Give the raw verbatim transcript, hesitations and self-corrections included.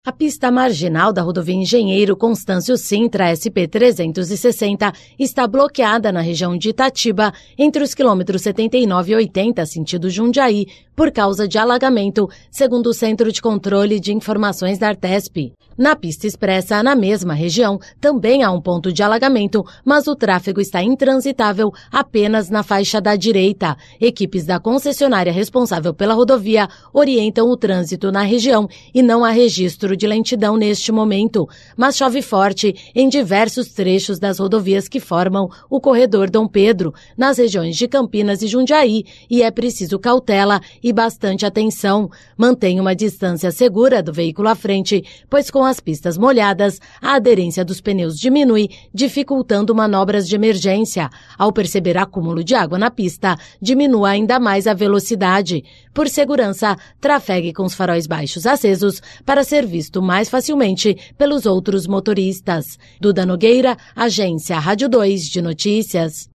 A pista marginal da rodovia Engenheiro Constâncio Sintra S P trezentos e sessenta está bloqueada na região de Itatiba, entre os quilômetros setenta e nove e oitenta, sentido Jundiaí, por causa de alagamento, segundo o Centro de Controle de Informações da Artesp. Na pista expressa, na mesma região, também há um ponto de alagamento, mas o tráfego está intransitável apenas na faixa da direita. Equipes da concessionária responsável pela rodovia orientam o trânsito na região e não há registro de lentidão neste momento, mas chove forte em diversos trechos das rodovias que formam o corredor Dom Pedro, nas regiões de Campinas e Jundiaí, e é preciso cautela e bastante atenção. Mantenha uma distância segura do veículo à frente, pois com as pistas molhadas, a aderência dos pneus diminui, dificultando manobras de emergência. Ao perceber acúmulo de água na pista, diminua ainda mais a velocidade. Por segurança, trafegue com os faróis baixos acesos para ser visto mais facilmente pelos outros motoristas. Duda Nogueira, Agência Rádio dois de Notícias.